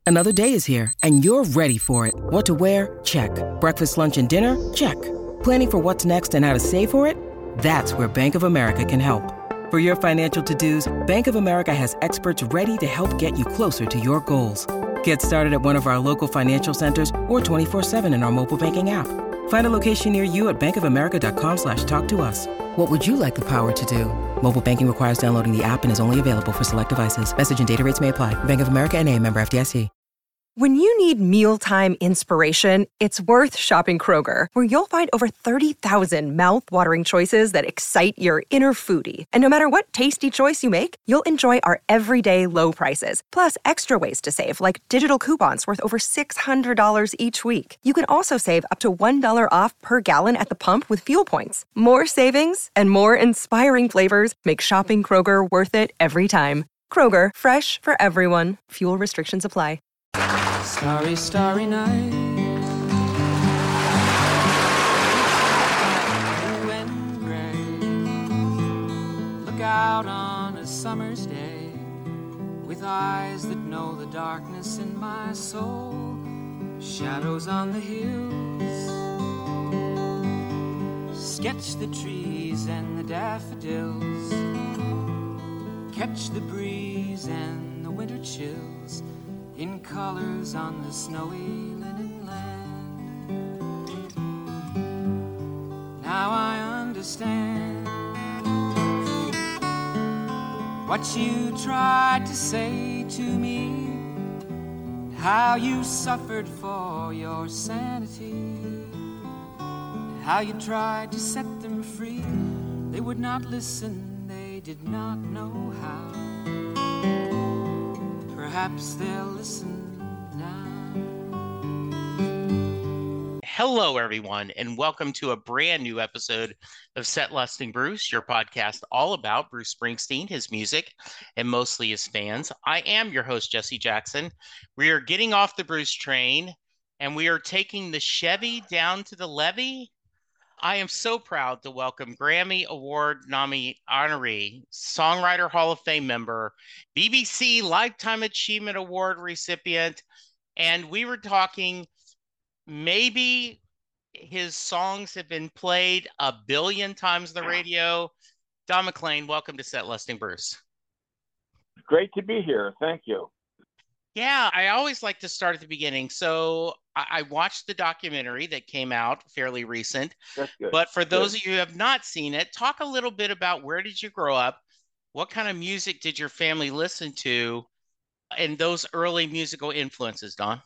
Another day is here, and you're ready for it. What to wear? Check. Breakfast, lunch, and dinner? Check. Planning for what's next and how to save for it? That's where Bank of America can help. For your financial to-dos, Bank of America has experts ready to help get you closer to your goals. Get started at one of our local financial centers or 24/7 in our mobile banking app. Find a location near you at bankofamerica.com/talktous. What would you like the power to do? Mobile banking requires downloading the app and is only available for select devices. Message and data rates may apply. Bank of America N.A., member FDIC. When you need mealtime inspiration, it's worth shopping Kroger, where you'll find over 30,000 mouth-watering choices that excite your inner foodie. And no matter what tasty choice you make, you'll enjoy our everyday low prices, plus extra ways to save, like digital coupons worth over $600 each week. You can also save up to $1 off per gallon at the pump with fuel points. More savings and more inspiring flavors make shopping Kroger worth it every time. Kroger, fresh for everyone. Fuel restrictions apply. Starry, starry night. Blue and gray. Look out on a summer's day with eyes that know the darkness in my soul. Shadows on the hills. Sketch the trees and the daffodils. Catch the breeze and the winter chills in colors on the snowy linen land. Now I understand what you tried to say to me, how you suffered for your sanity, how you tried to set them free. They would not listen, they did not know how. Perhaps they'll listen now. Hello, everyone, and welcome to a brand new episode of Set Lusting Bruce, your podcast all about Bruce Springsteen, his music, and mostly his fans. I am your host, Jesse Jackson. We are getting off the Bruce train, and we are taking the Chevy down to the levee. I am so proud to welcome Grammy Award nominee honoree, Songwriter Hall of Fame member, BBC Lifetime Achievement Award recipient, and we were talking maybe his songs have been played 1 billion times on the radio. Don McLean, welcome to Set Lusting Bruce. Great to be here. Thank you. Yeah, I always like to start at the beginning. So I watched the documentary that came out fairly recent. That's good. But for those of you who have not seen it, talk a little bit about where did you grow up? What kind of music did your family listen to? And those early musical influences, Don?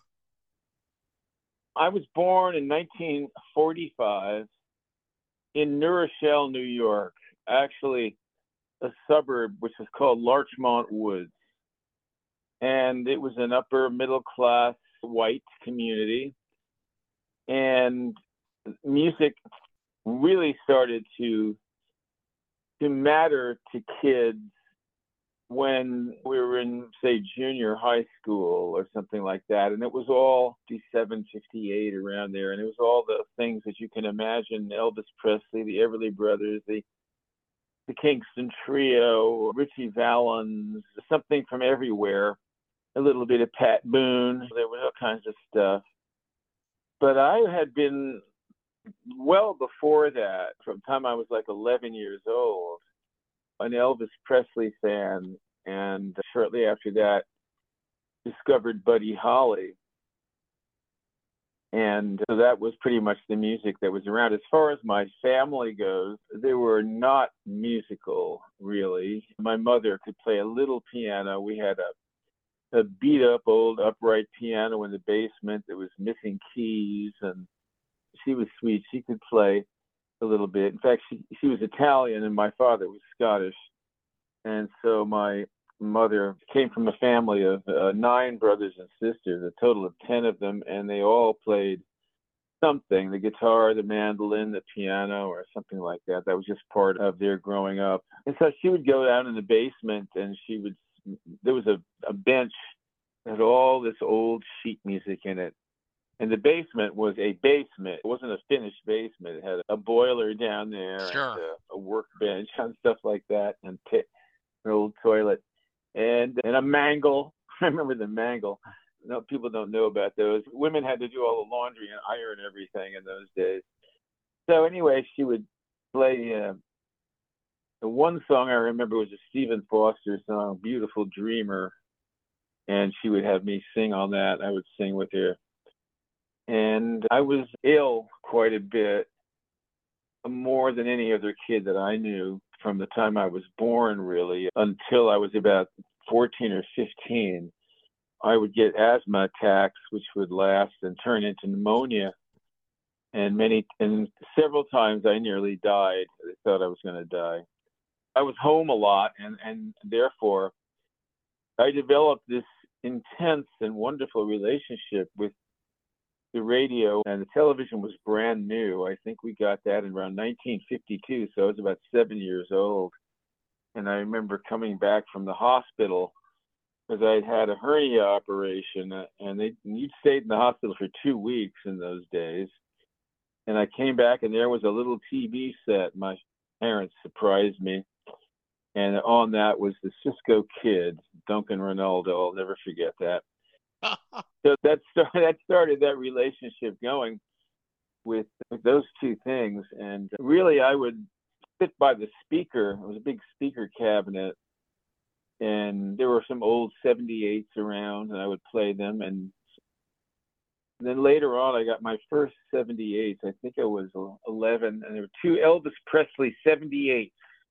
I was born in 1945 in New Rochelle, New York, actually a suburb which is called Larchmont Woods. And it was an upper middle class white community. And music really started to matter to kids when we were in, say, junior high school or something like that. And it was all 57, 58 around there. And it was all the things that you can imagine: Elvis Presley, the Everly Brothers, the Kingston Trio, Ritchie Valens, something from everywhere. A little bit of Pat Boone. There was all kinds of stuff. But I had been, well before that, from the time I was like 11 years old, an Elvis Presley fan. And shortly after that, discovered Buddy Holly. And so that was pretty much the music that was around. As far as my family goes, they were not musical, really. My mother could play a little piano. We had a beat up old upright piano in the basement that was missing keys, and she was sweet. She could play a little bit. In fact, she was Italian and my father was Scottish. And so my mother came from a family of 9 brothers and sisters, a total of 10 of them, and they all played something: the guitar, the mandolin, the piano, or something like that. That was just part of their growing up. And so she would go down in the basement, and there was a bench that had all this old sheet music in it. And the basement was a basement. It wasn't a finished basement. It had a boiler down there, Sure. And a workbench and stuff like that, and an old toilet, and a mangle. I remember the mangle. No, people don't know about those. Women had to do all the laundry and iron everything in those days. So anyway, she would play the one song I remember was a Stephen Foster song, "Beautiful Dreamer," and she would have me sing on that. I would sing with her. And I was ill quite a bit, more than any other kid that I knew from the time I was born, really, until I was about 14 or 15. I would get asthma attacks, which would last and turn into pneumonia. And several times I nearly died. I thought I was going to die. I was home a lot, and therefore I developed this intense and wonderful relationship with the radio, and the television was brand new. I think we got that in around 1952, so I was about 7 years old. And I remember coming back from the hospital because I'd had a hernia operation, and you'd stayed in the hospital for 2 weeks in those days. And I came back, and there was a little TV set. My parents surprised me. And on that was the Cisco Kid, Duncan Ronaldo. I'll never forget that. So that started that relationship going with those two things. And really, I would sit by the speaker. It was a big speaker cabinet. And there were some old 78s around, and I would play them. And then later on, I got my first 78s. I think I was 11, and there were two Elvis Presley 78s.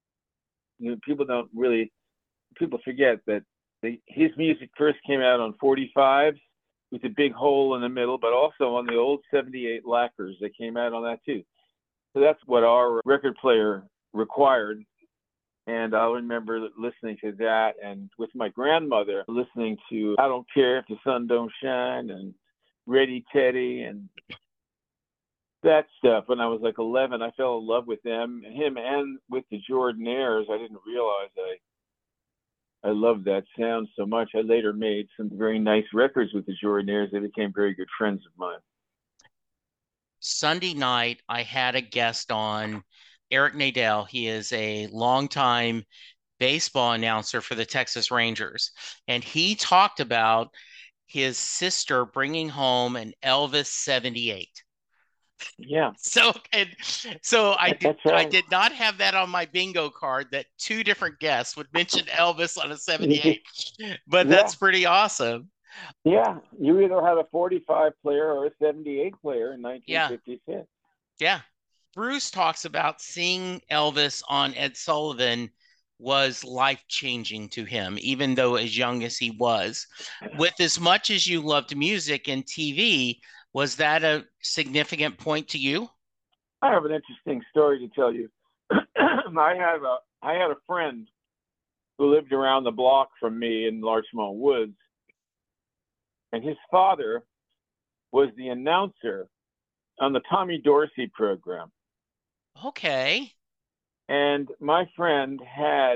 People forget that his music first came out on 45s with a big hole in the middle, but also on the old 78 lacquers that came out on that too. So that's what our record player required. And I remember listening to that, and with my grandmother listening to "I Don't Care If the Sun Don't Shine" and "Ready Teddy" and that stuff. When I was like 11, I fell in love with him and with the Jordanaires. I didn't realize I loved that sound so much. I later made some very nice records with the Jordanaires. They became very good friends of mine. Sunday night, I had a guest on, Eric Nadel. He is a longtime baseball announcer for the Texas Rangers. And he talked about his sister bringing home an Elvis 78. Yeah. So I That's right. I did not have that on my bingo card that two different guests would mention Elvis on a 78, but that's pretty awesome. Yeah, you either had a 45 player or a 78 player in 1956. Yeah. Bruce talks about seeing Elvis on Ed Sullivan was life-changing to him, even though as young as he was. With as much as you loved music and TV, was that a significant point to you? I have an interesting story to tell you. I had a friend who lived around the block from me in Larchmont Woods, and his father was the announcer on the Tommy Dorsey program. Okay. And my friend had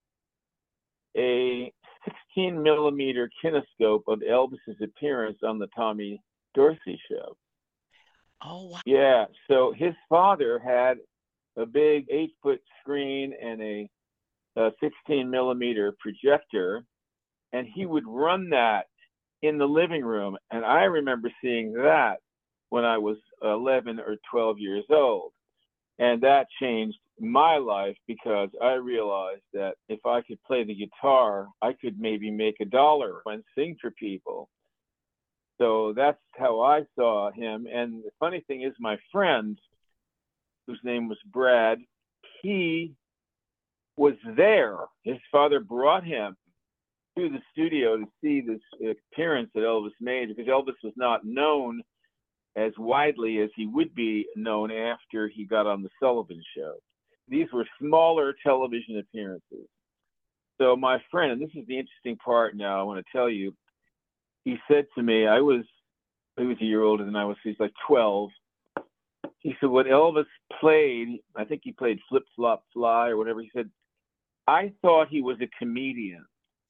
a 16 millimeter kinescope of Elvis's appearance on the Tommy Dorsey show. Oh, wow. Yeah. So his father had a big 8-foot screen and a 16 millimeter projector, and he would run that in the living room. And I remember seeing that when I was 11 or 12 years old. And that changed my life because I realized that if I could play the guitar, I could maybe make $1 and sing for people. So that's how I saw him. And the funny thing is, my friend, whose name was Brad, he was there. His father brought him to the studio to see this appearance that Elvis made, because Elvis was not known as widely as he would be known after he got on the Sullivan Show. These were smaller television appearances. So my friend, and this is the interesting part now I want to tell you, he said to me, he was a year older than I was, he's like 12. He said, what Elvis played, I think he played Flip Flop Fly or whatever, he said, I thought he was a comedian.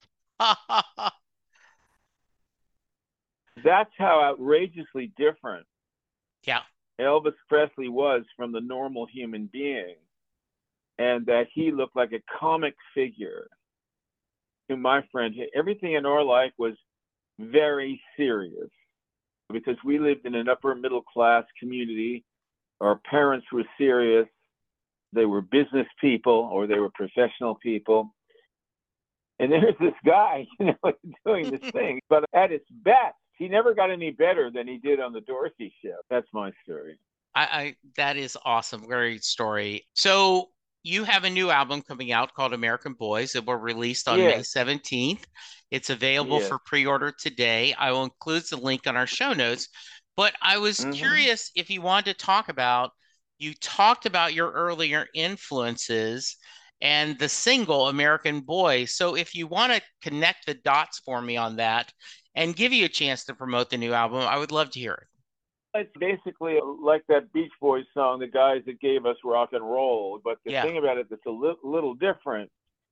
That's how outrageously different Elvis Presley was from the normal human being, and that he looked like a comic figure to my friend. Everything in our life was very serious because we lived in an upper middle class community. Our parents were serious. They were business people or they were professional people. And there's this guy, doing this thing. But at its best, he never got any better than he did on the Dorothy Show. That's my story. That is awesome. Great story. So you have a new album coming out called American Boys. It will released on May 17th. It's available for pre-order today. I will include the link on our show notes. But I was curious if you wanted to talk about, you talked about your earlier influences and the single American Boy. So if you want to connect the dots for me on that and give you a chance to promote the new album, I would love to hear it. It's basically like that Beach Boys song, the guys that gave us rock and roll. But the thing about it that's a little different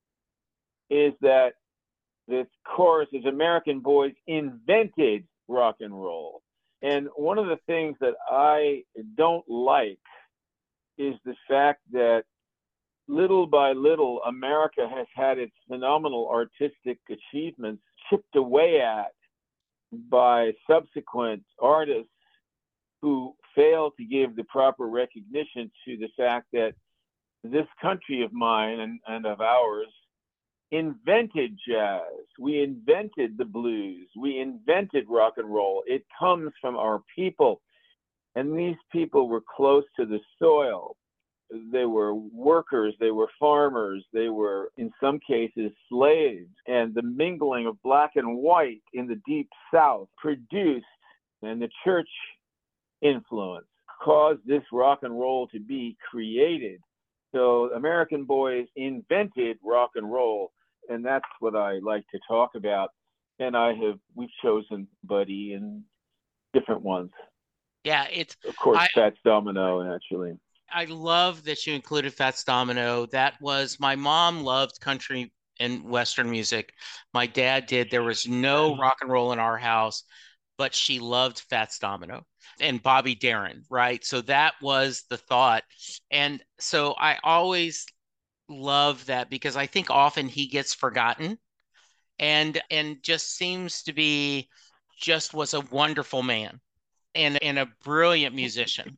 is that the chorus is American Boys invented rock and roll. And one of the things that I don't like is the fact that little by little, America has had its phenomenal artistic achievements chipped away at by subsequent artists who fail to give the proper recognition to the fact that this country of mine and of ours invented jazz. We invented the blues. We invented rock and roll. It comes from our people. And these people were close to the soil. They were workers. They were farmers. They were, in some cases, slaves. And the mingling of black and white in the Deep South produced, and the church influence caused this rock and roll to be created. So American Boys invented rock and roll, and that's what I like to talk about. And we've chosen Buddy and different ones. Yeah, of course Fats Domino, actually. I love that you included Fats Domino. That was, my mom loved country and Western music. My dad did. There was no rock and roll in our house, but she loved Fats Domino and Bobby Darin, right? So that was the thought. And so I always love that because I think often he gets forgotten and just seems to be, just was a wonderful man and a brilliant musician.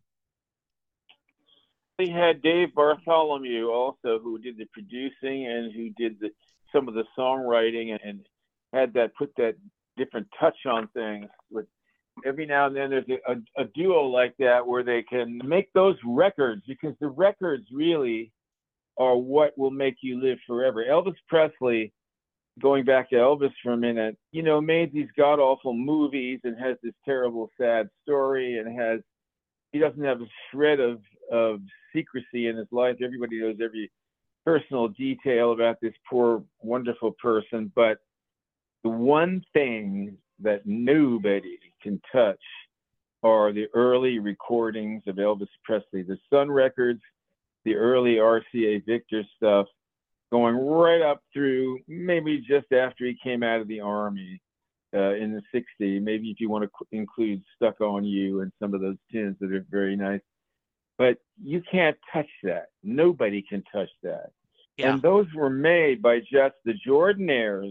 He had Dave Bartholomew also, who did the producing and who did some of the songwriting and had put that different touch on things. With every now and then there's a duo like that where they can make those records, because the records really are what will make you live forever. Elvis Presley, going back to Elvis for a minute, made these god awful movies and has this terrible sad story and he doesn't have a shred of secrecy in his life. Everybody knows every personal detail about this poor, wonderful person. But the one thing that nobody can touch are the early recordings of Elvis Presley, the Sun records, the early RCA Victor stuff, going right up through maybe just after he came out of the Army in the 60s. Maybe if you want to include Stuck on You and some of those tunes that are very nice. But you can't touch that. Nobody can touch that. Yeah. And those were made by just the Jordanaires,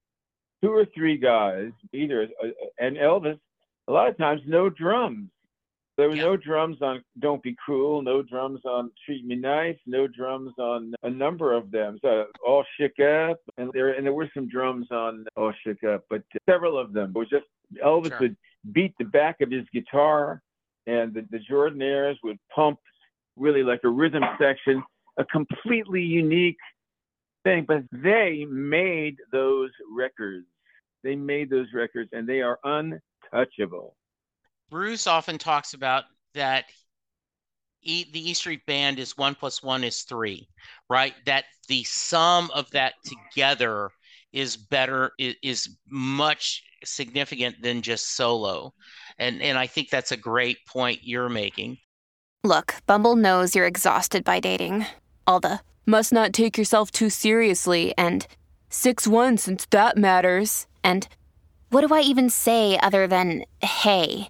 2 or 3 guys, and Elvis, a lot of times no drums. There were no drums on Don't Be Cruel, no drums on Treat Me Nice, no drums on a number of them. So All Shook Up, and there were some drums on All Shook Up, but several of them. It was just Elvis would beat the back of his guitar, and the Jordanaires would pump really like a rhythm section, a completely unique thing. But they made those records. They made those records, and they are untouchable. Bruce often talks about that the E Street Band is 1 + 1 is 3, right? That the sum of that together is better, is much significant than just solo. And I think that's a great point you're making. Look, Bumble knows you're exhausted by dating. All the must not take yourself too seriously and 6'1" since that matters. And what do I even say other than, hey?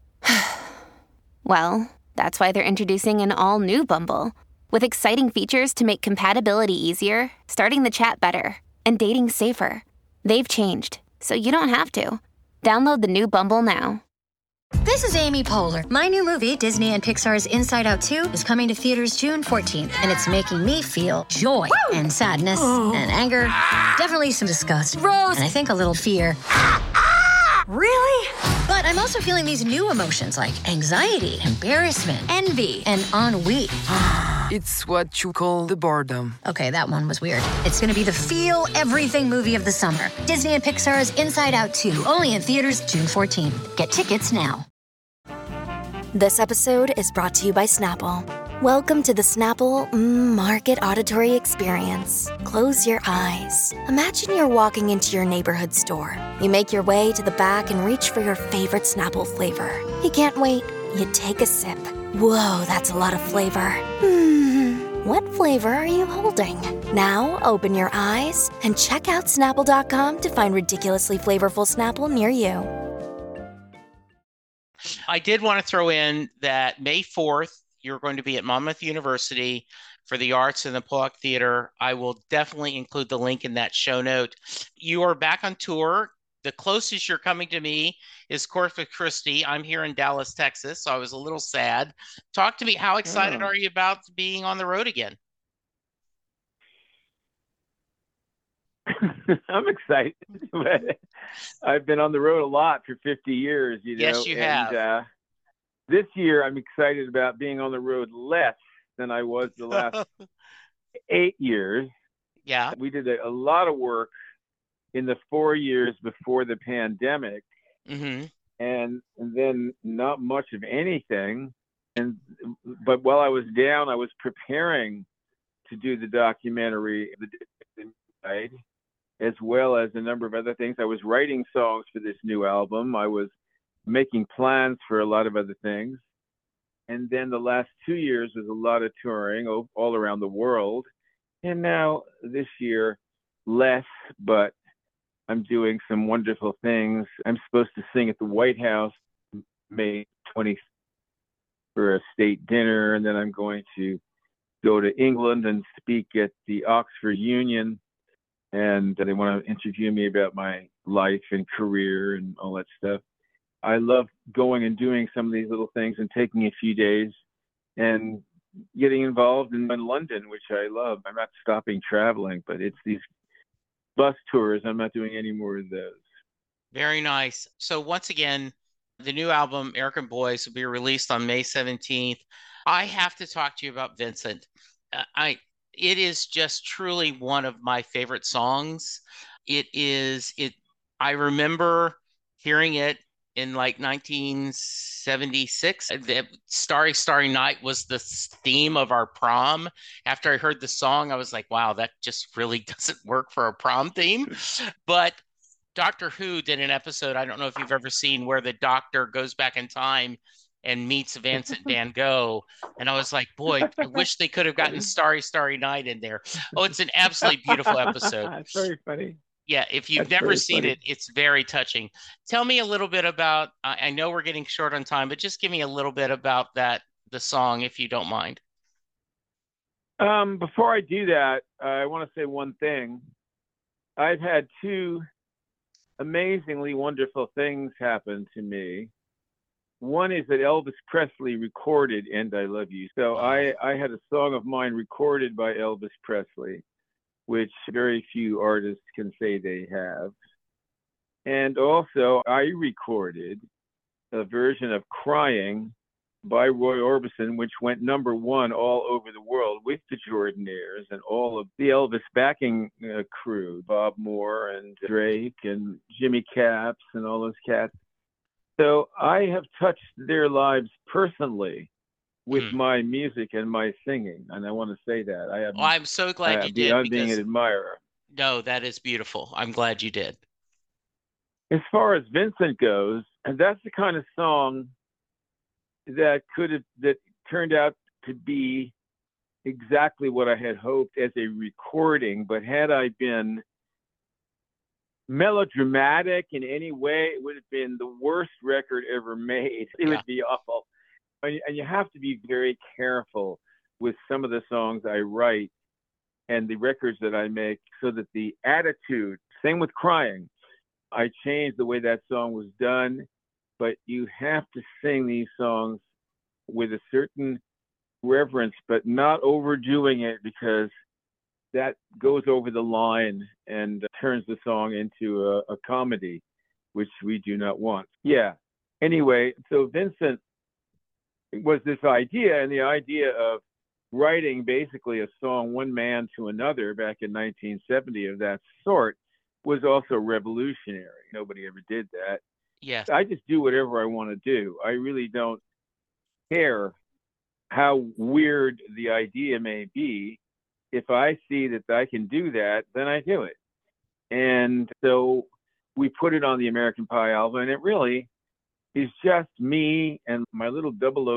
Well, that's why they're introducing an all-new Bumble, with exciting features to make compatibility easier, starting the chat better, and dating safer. They've changed, so you don't have to. Download the new Bumble now. This is Amy Poehler. My new movie, Disney and Pixar's Inside Out 2, is coming to theaters June 14th, and it's making me feel joy and sadness and anger, definitely some disgust, Rose, and I think a little fear. Really? But I'm also feeling these new emotions like anxiety, embarrassment, envy, and ennui. It's what you call the boredom. Okay, that one was weird. It's going to be the feel everything movie of the summer. Disney and Pixar's Inside Out 2, only in theaters June 14th. Get tickets now. This episode is brought to you by Snapple. Welcome to the Snapple Market Auditory Experience. Close your eyes. Imagine you're walking into your neighborhood store. You make your way to the back and reach for your favorite Snapple flavor. You can't wait. You take a sip. Whoa, that's a lot of flavor. What flavor are you holding? Now open your eyes and check out Snapple.com to find ridiculously flavorful Snapple near you. I did want to throw in that May 4th, you're going to be at Monmouth University for the Arts in the Pollock Theater. I will definitely include the link in that show note. You are back on tour. The closest you're coming to me is Corpus Christi. I'm here in Dallas, Texas, so I was a little sad. Talk to me. How excited are you about being on the road again? I'm excited. I've been on the road a lot for 50 years, you know. Yes, you have. This year, I'm excited about being on the road less than I was the last 8 years. Yeah. We did a lot of work in the 4 years before the pandemic, and then not much of anything. But while I was down, I was preparing to do the documentary, as well as a number of other things. I was writing songs for this new album. I was making plans for a lot of other things. And then the last 2 years was a lot of touring all around the world. And now this year, less, but I'm doing some wonderful things. I'm supposed to sing at the White House May 20th for a state dinner. And then I'm going to go to England and speak at the Oxford Union. And they want to interview me about my life and career and all that stuff. I love going and doing some of these little things and taking a few days and getting involved in London, which I love. I'm not stopping traveling, but it's these bus tours. I'm not doing any more of those. Very nice. So once again, the new album, Eric and Boys, will be released on May 17th. I have to talk to you about Vincent. It is just truly one of my favorite songs. I remember hearing it in like 1976. Starry, Starry Night was the theme of our prom. After I heard the song, I was like, wow, that just really doesn't work for a prom theme. But Doctor Who did an episode, I don't know if you've ever seen, where the doctor goes back in time and meets Vincent van Gogh. And I was like, boy, I wish they could have gotten Starry, Starry Night in there. Oh, it's an absolutely beautiful episode. It's very funny. Yeah, if you've never seen it, it's very touching. Tell me a little bit about, I know we're getting short on time, but just give me a little bit about the song, if you don't mind. Before I do that, I want to say one thing. I've had two amazingly wonderful things happen to me. One is that Elvis Presley recorded And I Love You. So I had a song of mine recorded by Elvis Presley, which very few artists can say they have. And also, I recorded a version of Crying by Roy Orbison, which went #1 all over the world with the Jordanaires and all of the Elvis backing crew, Bob Moore and Drake and Jimmy Capps and all those cats. So I have touched their lives personally with my music and my singing, and I want to say that. I'm so glad you did. Beyond being an admirer. No, that is beautiful. I'm glad you did. As far as Vincent goes, and that's the kind of song that turned out to be exactly what I had hoped as a recording. But had I been melodramatic in any way, it would have been the worst record ever made. It would be awful. And you have to be very careful with some of the songs I write and the records that I make, so that the attitude, same with Crying, I changed the way that song was done, but you have to sing these songs with a certain reverence, but not overdoing it, because that goes over the line and turns the song into a comedy, which we do not want. Yeah. Anyway, so Vincent was this idea, and the idea of writing basically a song one man to another back in 1970 of that sort was also revolutionary. Nobody ever did that. Yes. I just do whatever I want to do. I really don't care how weird the idea may be. If I see that I can do that, then I do it. And so we put it on the American Pie album, and it really is just me and my little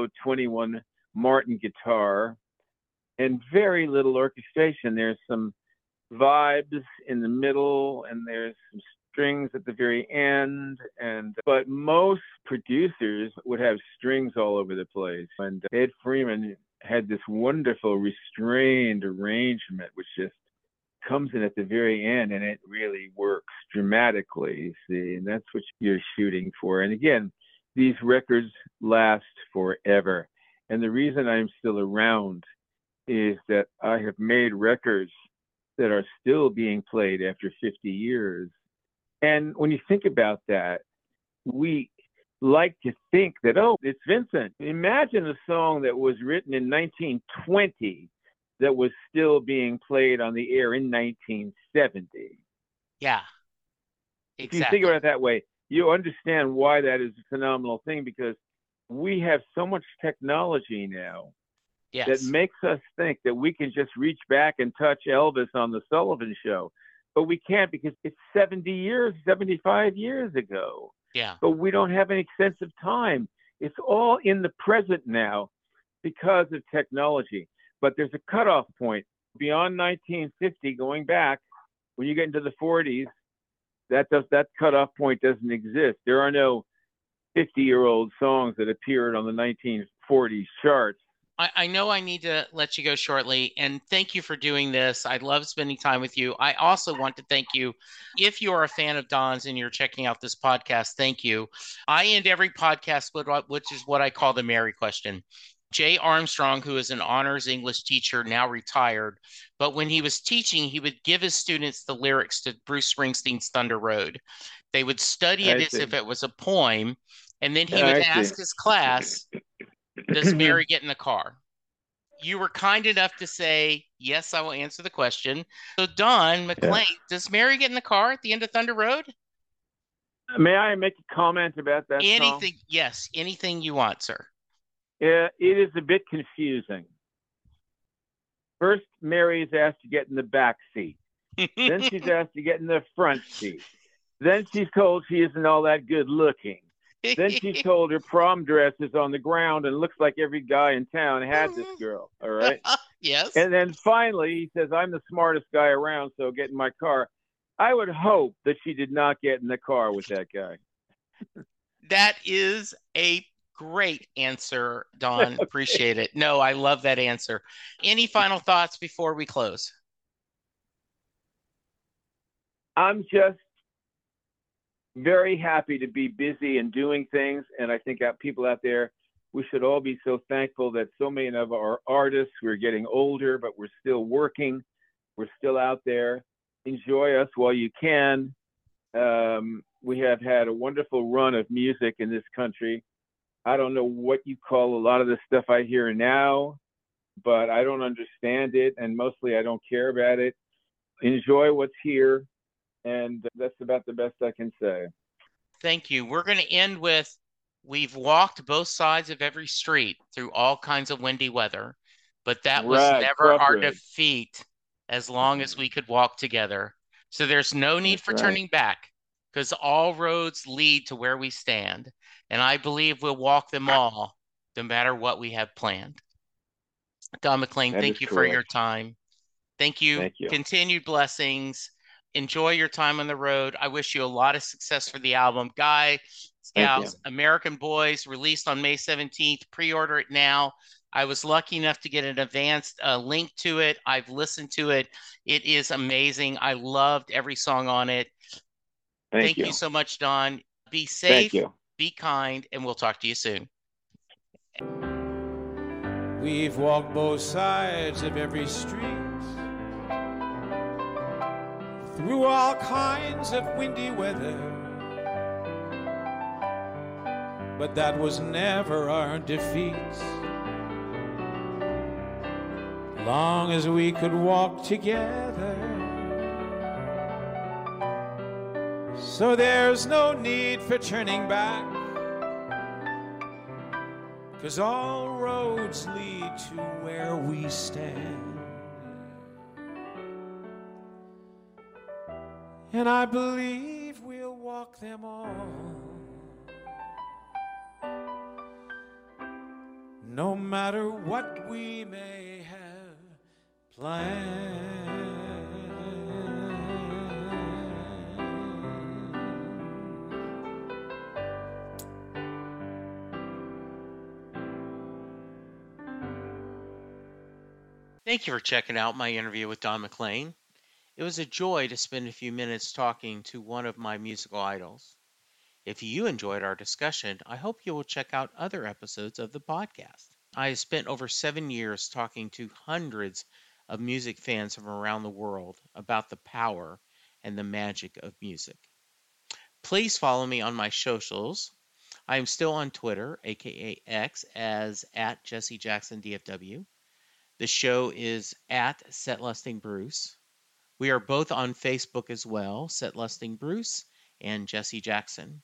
0021 Martin guitar and very little orchestration. There's some vibes in the middle, and there's some strings at the very end, but most producers would have strings all over the place. And Ed Freeman had this wonderful restrained arrangement, which just comes in at the very end, and it really works dramatically, you see, and that's what you're shooting for. And again, these records last forever. And the reason I'm still around is that I have made records that are still being played after 50 years. And when you think about that, we like to think that, oh, it's Vincent. Imagine a song that was written in 1920 that was still being played on the air in 1970. Yeah, exactly. If you think about it that way, you understand why that is a phenomenal thing, because we have so much technology now that makes us think that we can just reach back and touch Elvis on the Sullivan Show. But we can't, because it's 70 years, 75 years ago. Yeah. But we don't have any sense of time. It's all in the present now because of technology. But there's a cutoff point beyond 1950, going back. When you get into the 40s, that cutoff point doesn't exist. There are no 50-year-old songs that appeared on the 1940s charts. I know I need to let you go shortly, and thank you for doing this. I love spending time with you. I also want to thank you. If you are a fan of Don's and you're checking out this podcast, thank you. I end every podcast with which is what I call the Mary question. Jay Armstrong, who is an honors English teacher, now retired, but when he was teaching, he would give his students the lyrics to Bruce Springsteen's Thunder Road. They would study it as if it was a poem, and then he would ask his class, does Mary get in the car? You were kind enough to say, yes, I will answer the question. So Don McLean, does Mary get in the car at the end of Thunder Road? May I make a comment about that Anything, song? yes, anything you want, sir. Yeah, it is a bit confusing. First, Mary is asked to get in the back seat. Then she's asked to get in the front seat. Then she's told she isn't all that good looking. Then she's told her prom dress is on the ground and looks like every guy in town had this girl. All right. Yes. And then finally he says, I'm the smartest guy around, so get in my car. I would hope that she did not get in the car with that guy. That is a great answer, Don. Okay. Appreciate it. No, I love that answer. Any final thoughts before we close? I'm just very happy to be busy and doing things. And I think that people out there, we should all be so thankful that so many of our artists, we're getting older, but we're still working. We're still out there. Enjoy us while you can. We have had a wonderful run of music in this country. I don't know what you call a lot of the stuff I hear now, but I don't understand it. And mostly I don't care about it. Enjoy what's here. And that's about the best I can say. Thank you. We're going to end with, we've walked both sides of every street through all kinds of windy weather, but that was never our defeat as long as we could walk together. So there's no need for turning back, because all roads lead to where we stand. And I believe we'll walk them all, no matter what we have planned. Don McLean, thank you for your time. Thank you. Continued blessings. Enjoy your time on the road. I wish you a lot of success for the album. Guys, gals, American Boys, released on May 17th. Pre-order it now. I was lucky enough to get an advanced link to it. I've listened to it. It is amazing. I loved every song on it. Thank you so much, Don. Be Thank safe, you. be kind, and we'll talk to you soon. We've walked both sides of every street, through all kinds of windy weather, but that was never our defeat. Long as we could walk together, so there's no need for turning back, 'cause all roads lead to where we stand. And I believe we'll walk them all, no matter what we may have planned. Thank you for checking out my interview with Don McLean. It was a joy to spend a few minutes talking to one of my musical idols. If you enjoyed our discussion, I hope you will check out other episodes of the podcast. I have spent over 7 years talking to hundreds of music fans from around the world about the power and the magic of music. Please follow me on my socials. I am still on Twitter, aka X, as at Jesse Jackson DFW. The show is at Setlusting Bruce. We are both on Facebook as well, Setlusting Bruce and Jesse Jackson.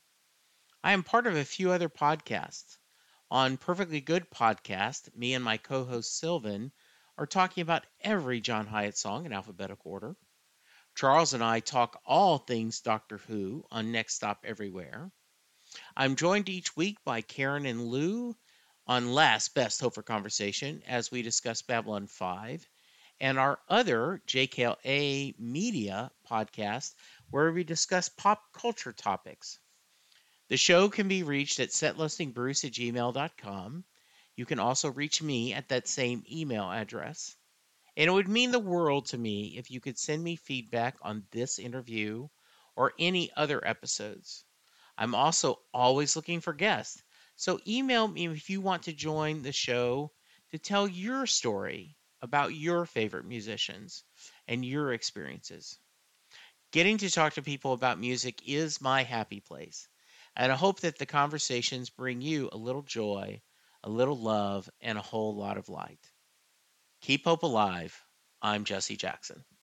I am part of a few other podcasts. On Perfectly Good Podcast, me and my co-host Sylvan are talking about every John Hyatt song in alphabetical order. Charles and I talk all things Doctor Who on Next Stop Everywhere. I'm joined each week by Karen and Lou on Last Best Hope for Conversation as we discuss Babylon 5 and our other JKLA Media podcast where we discuss pop culture topics. The show can be reached at setlistingbruce@gmail.com. You can also reach me at that same email address. And it would mean the world to me if you could send me feedback on this interview or any other episodes. I'm also always looking for guests, so email me if you want to join the show to tell your story about your favorite musicians and your experiences. Getting to talk to people about music is my happy place, and I hope that the conversations bring you a little joy, a little love, and a whole lot of light. Keep hope alive. I'm Jesse Jackson.